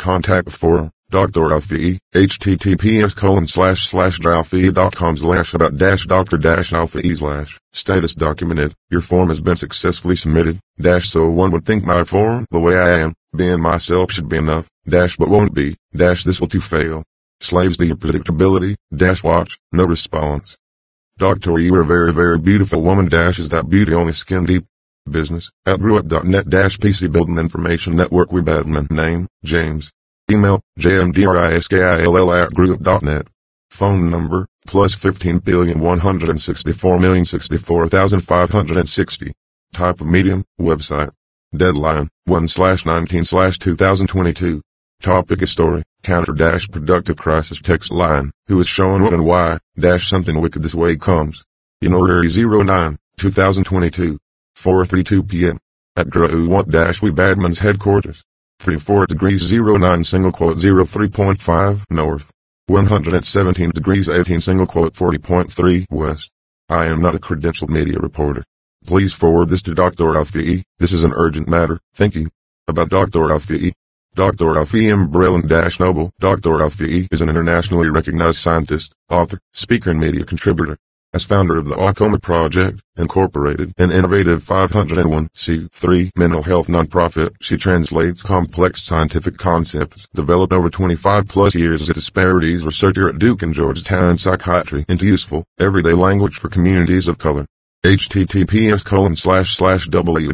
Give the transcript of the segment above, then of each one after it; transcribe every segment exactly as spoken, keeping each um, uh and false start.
contact the forum. Doctor Alfie, https colon slash slash dot com slash about dash doctor dash alfie slash status documented. Your form has been successfully submitted. Dash so one would think my form, the way I am, being myself should be enough. Dash but won't be. Dash this will to fail. Slaves to your predictability. Dash watch, no response. Doctor, you are a very very beautiful woman. Dash is that beauty only skin deep? Business at grewup.net dash P C Building Information Network. We Badman. Name, James. Email, jmdriskill at grewup.net. Phone number, plus fifteen billion one hundred sixty-four million sixty-four thousand five hundred sixty. Type of medium, website. Deadline, one slash nineteen slash two thousand twenty-two. Topic is story, counter dash productive crisis text line, who is showing what and why, dash something wicked this way comes. In order zero nine, two thousand twenty-two. four thirty-two p m At Grewup dash We Badman's headquarters. thirty-four degrees zero nine single quote zero three point five north. one hundred seventeen degrees eighteen single quote forty point three west. I am not a credentialed media reporter. Please forward this to Doctor Alfie. This is an urgent matter. Thank you. About Doctor Alfie. Doctor Alfie M. Breland-Noble. Doctor Alfie is an internationally recognized scientist, author, speaker and media contributor. As founder of the Wacoma Project, Incorporated, an innovative five oh one c three mental health nonprofit, she translates complex scientific concepts developed over twenty-five plus years as a disparities researcher at Duke and Georgetown Psychiatry into useful, everyday language for communities of color. https colon slash slash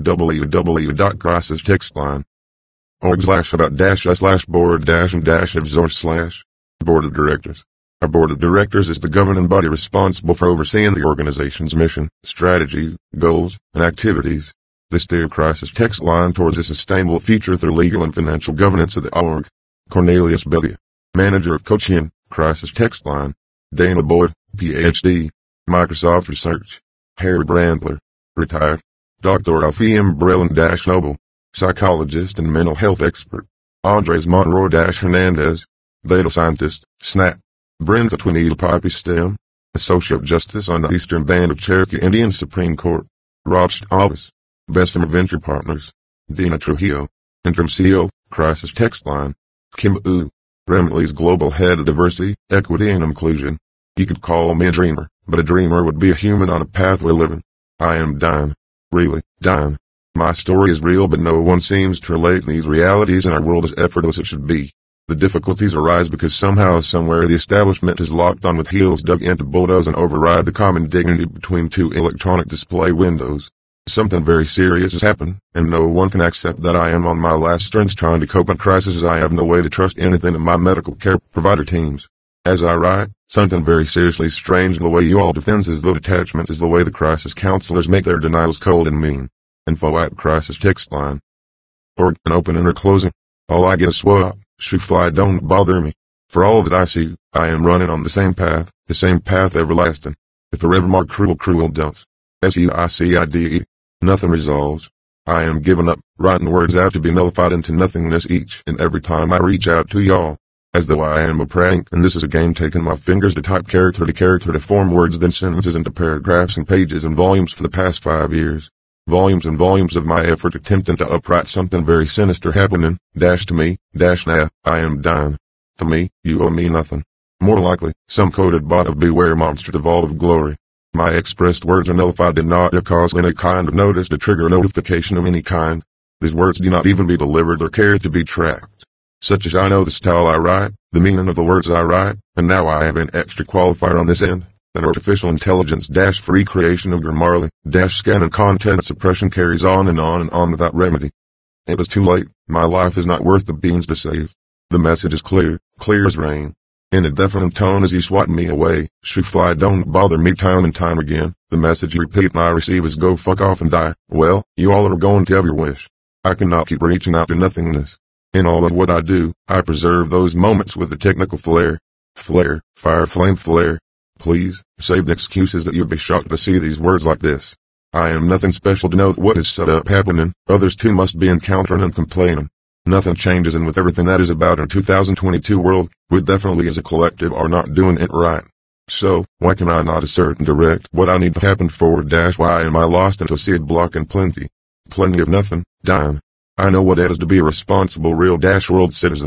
www.crisistextline. org slash about dash us slash board dash and dash of zor slash board of directors. Our board of directors is the governing body responsible for overseeing the organization's mission, strategy, goals, and activities. They steer crisis text line towards a sustainable future through legal and financial governance of the org. Cornelius Belia, manager of coaching, crisis text line. Dana Boyd, P H D, Microsoft Research. Harry Brandler, retired. Doctor Alfie M. Breland-Noble, psychologist and mental health expert. Andres Monroe-Hernandez, data scientist, SNAP. Brenda Twinneedle Pipey Stem, Associate Justice on the Eastern Band of Cherokee Indian Supreme Court. Rob Stavis, Bessemer Venture Partners. Dina Trujillo, Interim C E O, Crisis Text Line. Kim U, Remley's Global Head of Diversity, Equity and Inclusion. You could call me a dreamer, but a dreamer would be a human on a pathway living. I am dying. Really, dying. My story is real but no one seems to relate these realities in our world as effortless it should be. The difficulties arise because somehow somewhere the establishment is locked on with heels dug in to bulldoze and override the common dignity between two electronic display windows. Something very serious has happened, and no one can accept that I am on my last strengths trying to cope in crises. I have no way to trust anything in my medical care provider teams. As I write, something very seriously strange the way you all defends as though detachment is the way the crisis counselors make their denials cold and mean. Info at crisis text line. Org and opening or closing. All I get is swap. Shoe-fly don't bother me. For all that I see, I am running on the same path, the same path everlasting. If the evermore cruel cruel dunce. S U I C I D E. Nothing resolves. I am giving up, writing words out to be nullified into nothingness each and every time I reach out to y'all. As though I am a prank and this is a game taking my fingers to type character to character to form words then sentences into paragraphs and pages and volumes for the past five years. Volumes and volumes of my effort attempting to upright something very sinister happening, dash to me, dash now, I am dying. To me, you owe me nothing. More likely, some coded bot of beware monster devoid of glory. My expressed words are nullified did not cause any kind of notice to trigger a notification of any kind. These words do not even be delivered or care to be tracked. Such as I know the style I write, the meaning of the words I write, and now I have an extra qualifier on this end. An artificial intelligence dash free creation of Grammarly, dash scan and content suppression carries on and on and on without remedy. It is too late, my life is not worth the beans to save. The message is clear, clear as rain. In a definite tone as you swat me away, shoe-fly don't bother me time and time again, the message you repeat and I receive is go fuck off and die. Well, you all are going to have your wish. I cannot keep reaching out to nothingness. In all of what I do, I preserve those moments with the technical flair. Flare, fire flame flare. Please, save the excuses that you'd be shocked to see these words like this. I am nothing special to know what is set up happening, others too must be encountering and complaining. Nothing changes and with everything that is about in two thousand twenty-two world, we definitely as a collective are not doing it right. So, why can I not assert and direct what I need to happen forward dash why am I lost into seed block and plenty? Plenty of nothing, dying. I know what it is to be a responsible real dash world citizen.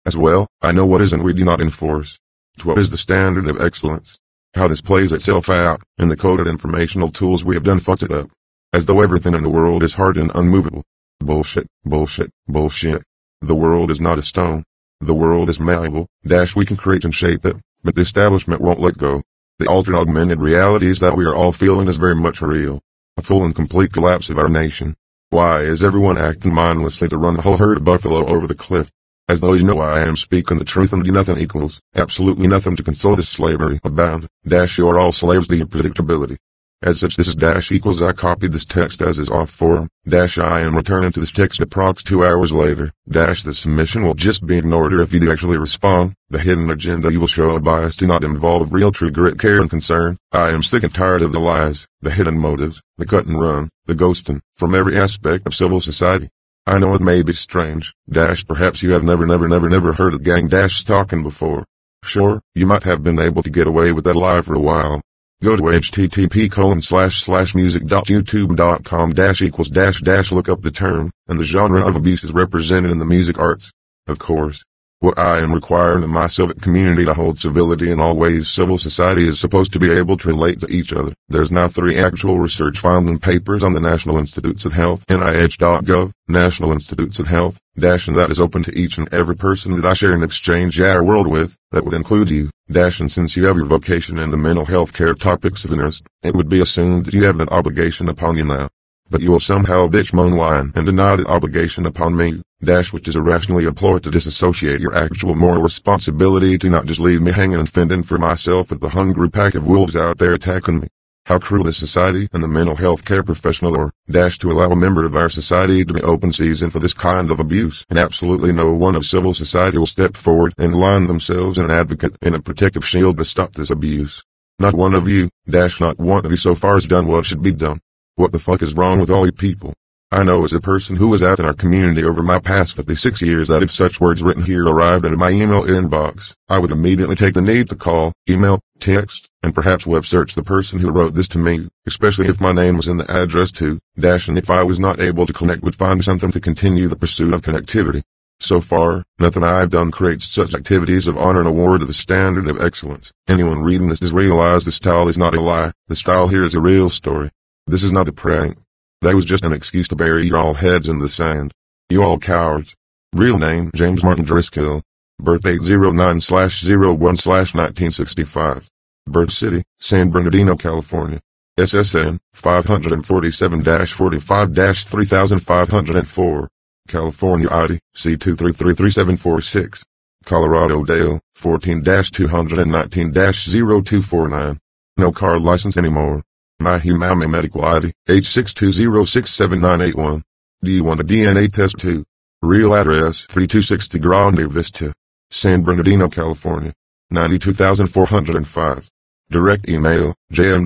As well, I know what is and we do not enforce. What is the standard of excellence? How this plays itself out, in the coded informational tools we have done fucked it up. As though everything in the world is hard and unmovable. Bullshit, bullshit, bullshit. The world is not a stone. The world is malleable, dash we can create and shape it, but the establishment won't let go. The altered augmented realities that we are all feeling is very much real. A full and complete collapse of our nation. Why is everyone acting mindlessly to run the whole herd of buffalo over the cliff? As though you know I am speaking the truth and do nothing equals, absolutely nothing to console this slavery abound, dash you are all slaves to your predictability. As such this is dash equals I copied this text as is off forum, dash I am returning to this text approx two hours later, dash the submission will just be ignored or if you do actually respond, the hidden agenda you will show a bias do not involve real true grit care and concern. I am sick and tired of the lies, the hidden motives, the cut and run, the ghosting, from every aspect of civil society. I know it may be strange, dash perhaps you have never never never never heard of gang dash stalking before. Sure, you might have been able to get away with that lie for a while. Go to http colon slash slash music dot youtube dot com dash equals dash dash look up the term, and the genre of abuse is represented in the music arts. Of course. What I am requiring of my civic community to hold civility in all ways civil society is supposed to be able to relate to each other. There's now three actual research finding papers on the National Institutes of Health, N I H dot gov, National Institutes of Health, dash and that is open to each and every person that I share and exchange our world with, that would include you, dash and since you have your vocation in the mental health care topics of interest, it would be assumed that you have an obligation upon you now. But you will somehow bitch moan whine and deny the obligation upon me, dash which is irrationally employed to disassociate your actual moral responsibility to not just leave me hanging and fending for myself with the hungry pack of wolves out there attacking me. How cruel is society and the mental health care professional or, dash to allow a member of our society to be open season for this kind of abuse, and absolutely no one of civil society will step forward and align themselves in an advocate and a protective shield to stop this abuse. Not one of you, dash not one of you so far has done what should be done. What the fuck is wrong with all you people? I know as a person who was out in our community over my past fifty-six years that if such words written here arrived into my email inbox, I would immediately take the need to call, email, text, and perhaps web search the person who wrote this to me, especially if my name was in the address too, dash and if I was not able to connect would find something to continue the pursuit of connectivity. So far, nothing I've done creates such activities of honor and award of the standard of excellence. Anyone reading this has realized the style is not a lie, the style here is a real story. This is not a prank. That was just an excuse to bury your all heads in the sand. You all cowards. Real name, James Martin Driscoll. Birth date zero nine slash oh one slash nineteen sixty-five. Birth city, San Bernardino, California. S S N, five forty-seven forty-five three five oh four. California I D, C two three three three seven four six. Colorado Dale, fourteen two nineteen zero two four nine. No car license anymore. My Humana medical I D, H six two zero six seven nine eight one. Do you want a D N A test too? Real address, thirty-two sixty Grande Vista, San Bernardino, California, ninety-two thousand four hundred five. Direct email,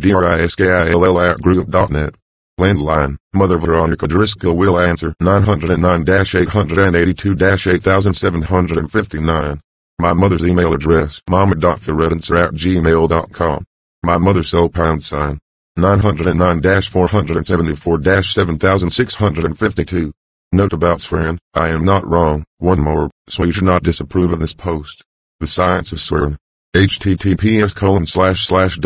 jmdriskill at group dot net. Landline, Mother Veronica Driscoll will answer nine oh nine eight eight two eight seven five nine. My mother's email address, mama dot feredenser at gmail dot com. My mother's cell pound sign. nine oh nine four seven four seven six five two. Note about swearing, I am not wrong, one more, so you should not disapprove of this post. The science of swearing. https colon slash slash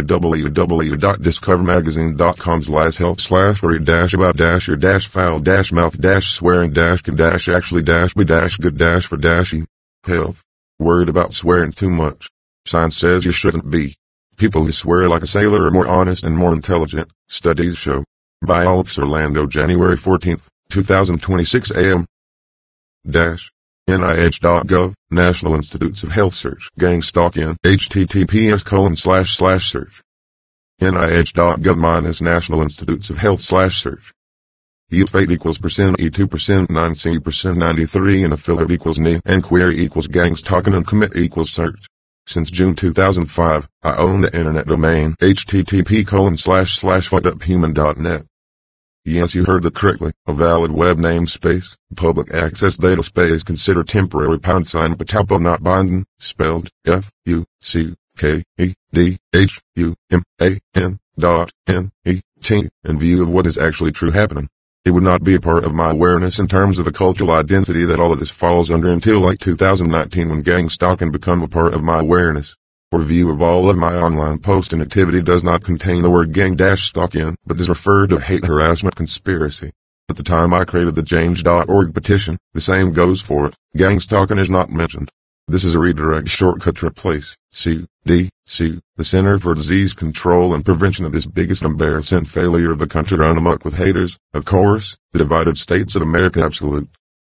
www dot discover magazine dot com slash help slash worry dash about dash your dash foul dash mouth dash swearing dash can dash actually dash be dash good dash for dashy. Health. Worried about swearing too much. Science says you shouldn't be. People who swear like a sailor are more honest and more intelligent, studies show. By Alex Orlando, January fourteenth, two thousand twenty-six A M. Dash. N I H dot gov, National Institutes of Health search. Gang stalk in, https colon slash slash search. N I H dot gov minus National Institutes of Health slash search. Youth fate equals percent E two percent nine C percent ninety-three and affiliate equals N I and query equals gangs talking and commit equals search. Since June two thousand five, I own the internet domain, http colon slash slash fuckeduphuman dot net. Yes, you heard that correctly. A valid web namespace, public access data space considered temporary pound sign Patapo not binding, spelled F U C K E D H U M A N dot N E T, in view of what is actually true happening. It would not be a part of my awareness in terms of a cultural identity that all of this falls under until like two thousand nineteen when gang stalking become a part of my awareness. Review of all of my online posting activity does not contain the word gang-stalking, but does refer to hate harassment conspiracy. At the time I created the change dot org petition, the same goes for it. Gang stalking is not mentioned. This is a redirect shortcut to replace C D C, the Center for Disease Control and Prevention of this biggest embarrassing failure of the country run amok with haters, of course, the divided states of America absolute.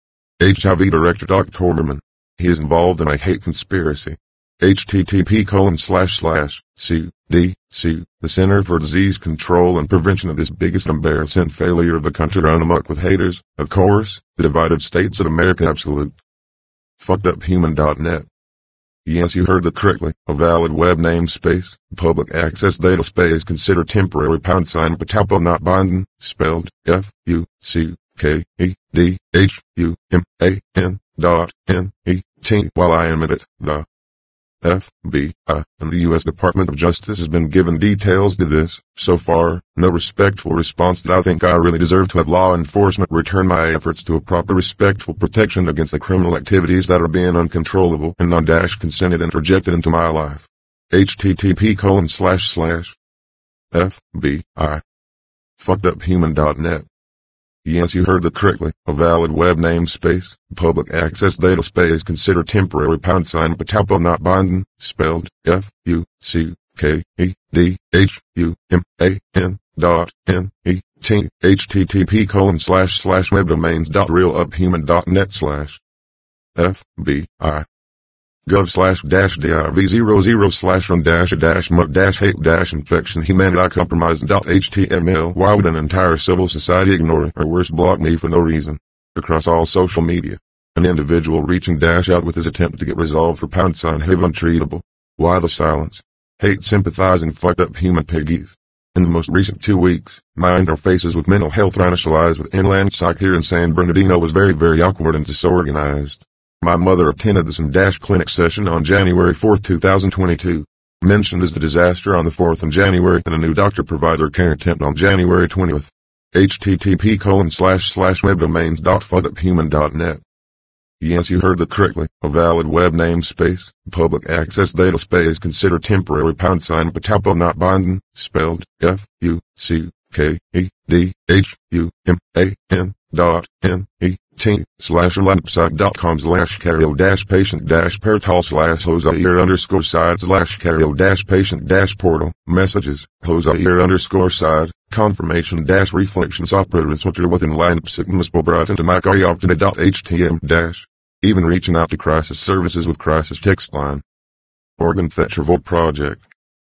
H I V Director Doctor Torberman. He is involved in a hate conspiracy. http colon slash slash C D C, the Center for Disease Control and Prevention of this biggest embarrassing failure of the country run amok with haters, of course, the divided states of America absolute. fucked up human dot net. Yes, you heard that correctly. A valid web namespace, public access data space considered temporary pound sign Patapo not binding, spelled F U C K E D H U M A N dot N E T. While I am at it, the F B I and the U S Department of Justice has been given details to this. So far, no respectful response that I think I really deserve to have law enforcement return my efforts to a proper respectful protection against the criminal activities that are being uncontrollable and non-consented and projected into my life. http colon slash slash F B I fucked up human dot net. Yes, you heard that correctly. A valid web namespace, public access data space considered temporary pound sign Patapo not binding, spelled F U C K E D H U M A N dot N E T. http colon slash slash webdomains dot realuphuman dot net slash F B I gov slash dash div zero zero slash run dash a dash mug dash hate dash infection humanity compromise dot html. Why would an entire civil society ignore it or worse block me for no reason? Across all social media, an individual reaching dash out with his attempt to get resolved for pound sign have untreatable. Why the silence? Hate sympathizing fucked up human piggies. In the most recent two weeks, my interfaces with mental health initialized with Inland Psych here in San Bernardino was very very awkward and disorganized. My mother attended the Some Dash clinic session on January fourth two thousand twenty-two. Mentioned as the disaster on the fourth of January and a new doctor provider care attempt on January twentieth. http colon slash slash webdomains dot fuckuphuman dot net. Yes, you heard that correctly. A valid web namespace, public access data space considered temporary pound sign Patapo not binding, spelled F U C K E D H U M A N dot N E T slash lapsite dot com slash carrier dash patient dash pertol slash hosier underscore side slash carrier dash patient dash portal messages hosier underscore side confirmation dash reflection software switcher within line sigmusable brought into my carrioptina dot htm dash even reaching out to crisis services with crisis text line. Organ Thatcherville project.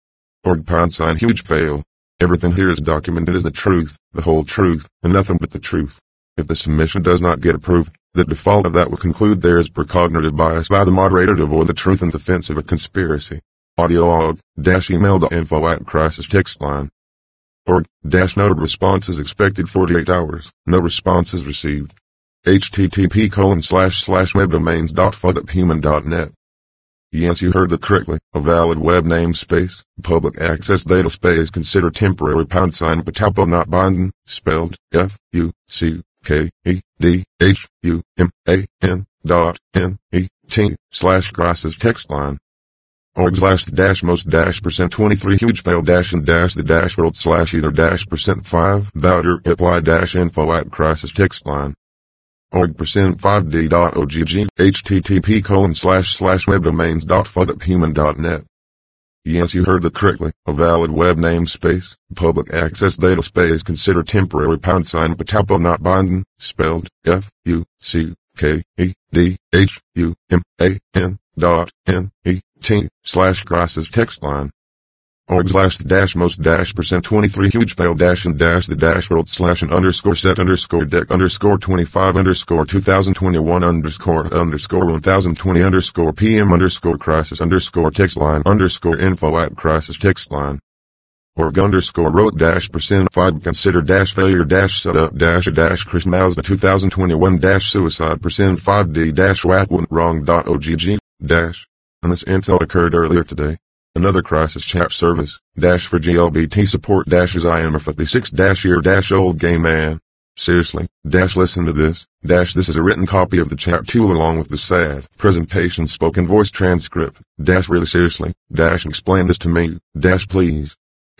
Org pound sign huge fail. Everything here is documented as the truth, the whole truth, and nothing but the truth. If the submission does not get approved, the default of that will conclude there is precognitive bias by the moderator to avoid the truth in defense of a conspiracy. Audio og, dash email info at crisis text line. Org, dash noted responses expected forty-eight hours, no responses received. http colon slash slash webdomains dot fuckuphuman dot net. Yes, you heard that correctly. A valid web namespace, public access data space considered temporary pound sign Patapo not binding, spelled F U C K E D H U M A N dot N E T slash crisis text line. Org slash the dash most dash percent twenty-three huge fail dash and dash the dash world slash either dash percent five bouter apply dash info at crisis text line. Org percent five D dot O G G http colon slash slash webdomains dot fuckuphuman dot net. Yes, you heard that correctly. A valid web namespace, public access data space considered temporary pound sign Patapo not binding, spelled F U C K E D H U M A N dot N E T slash crisis text line. Org slash the dash most dash percent twenty-three huge fail dash and dash the dash world slash and underscore set underscore deck underscore twenty-five underscore two thousand twenty-one underscore underscore one thousand twenty underscore PM underscore crisis underscore text line underscore info at crisis text line. Org underscore wrote dash percent five consider dash failure dash setup dash a dash Chris Mazda two thousand twenty-one dash suicide percent five D dash whack went wrong dot O G G dash. And this insult occurred earlier today. Another crisis chat service, dash for G L B T support dashes I am a fifty-six dash year dash old gay man. Seriously, dash listen to this, dash this is a written copy of the chat tool along with the sad presentation spoken voice transcript, dash really seriously, dash explain this to me, dash please.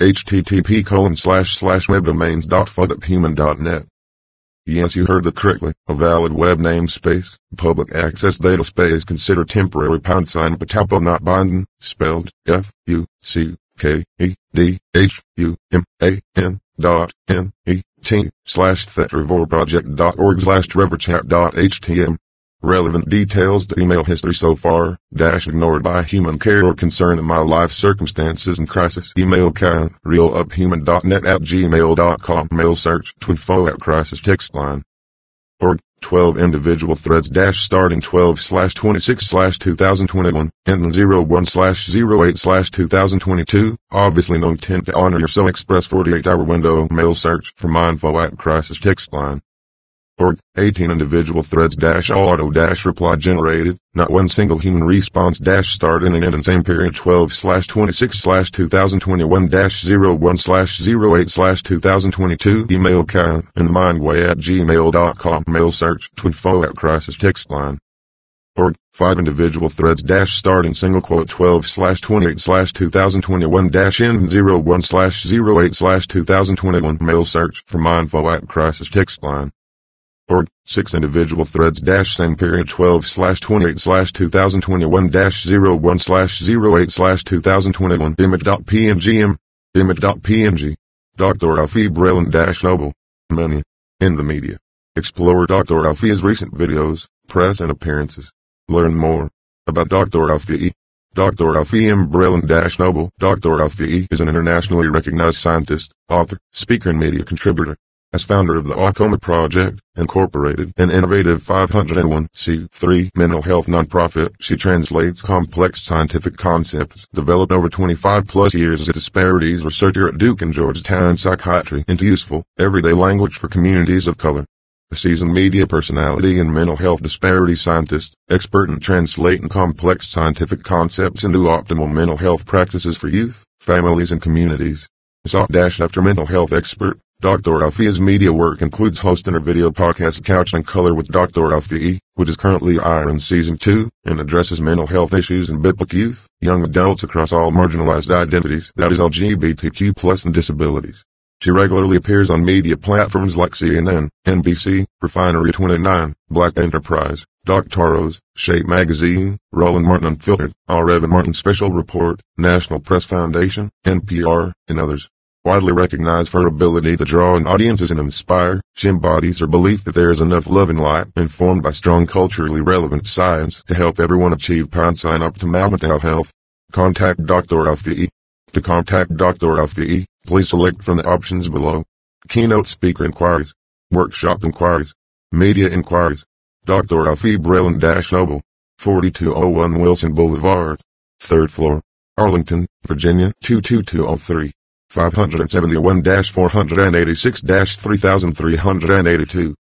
http colon slash slash webdomains dot fuckuphuman dot net. Yes, you heard that correctly. A valid web namespace, public access data space considered temporary pound sign patapo not binding, spelled F U C K E D H U M A N dot N E T slash therevorproject dot org slash trevorchat dot htm. Relevant details to email history so far, dash ignored by human care or concern in my life circumstances and crisis. Email account, realuphuman dot net at gmail dot com. Mail search, twinfo at crisis text line. Org, twelve individual threads dash starting twelve slash twenty-six slash two thousand twenty-one, ending zero one slash zero eight slash two thousand twenty-two. Obviously no intent to honor your so express forty-eight hour window. Mail search, for mindful at crisis text line. Org, eighteen individual threads dash auto dash reply generated, not one single human response dash start and end in same period twelve slash twenty-six slash two thousand twenty-one dash zero one slash zero eight slash two thousand twenty-two. Email account, inthemindway at gmail dot com. Mail search, twinfo at crisis text line. Org, five individual threads dash starting single quote twelve slash twenty-eight slash two thousand twenty-one dash end zero one slash zero eight slash two thousand twenty-one. Mail search, for mindful at crisis text line. Org, six individual threads dash same period twelve slash twenty-eight slash two thousand twenty-one dash zero one slash zero eight slash two thousand twenty-one. Image.png, image.png. Doctor Alfie Breland dash Noble. Many. In the media. Explore Doctor Alfie's recent videos, press and appearances. Learn more about Doctor Alfie. Doctor Alfie M. Breland dash Noble. Doctor Alfie is an internationally recognized scientist, author, speaker and media contributor. As founder of the Aucoma Project, Incorporated, an innovative five oh one c three mental health nonprofit, she translates complex scientific concepts developed over twenty-five plus years as a disparities researcher at Duke and Georgetown Psychiatry into useful, everyday language for communities of color. A seasoned media personality and mental health disparity scientist, expert in translating complex scientific concepts into optimal mental health practices for youth, families and communities. Sought-after mental health expert. Doctor Alfie's media work includes hosting her video podcast Couch and Color with Doctor Alfie, which is currently airing season two, and addresses mental health issues in biblical youth, young adults across all marginalized identities, that is L G B T Q plus and disabilities. She regularly appears on media platforms like C N N, N B C, Refinery twenty-nine, Black Enterprise, Doctoros, Shape Magazine, Roland Martin Unfiltered, R. Evan Martin Special Report, National Press Foundation, N P R, and others. Widely recognized for her ability to draw in audiences and inspire, she embodies her belief that there is enough love and light, informed by strong culturally relevant science, to help everyone achieve pound sign optimal mental health. Contact Doctor Alfie. To contact Doctor Alfie, please select from the options below. Keynote speaker inquiries, workshop inquiries, media inquiries. Doctor Alfie Breland dash Noble, forty-two oh one Wilson Boulevard, third floor, Arlington, Virginia two two two oh three. five seventy-one four eighty-six three three eighty-two.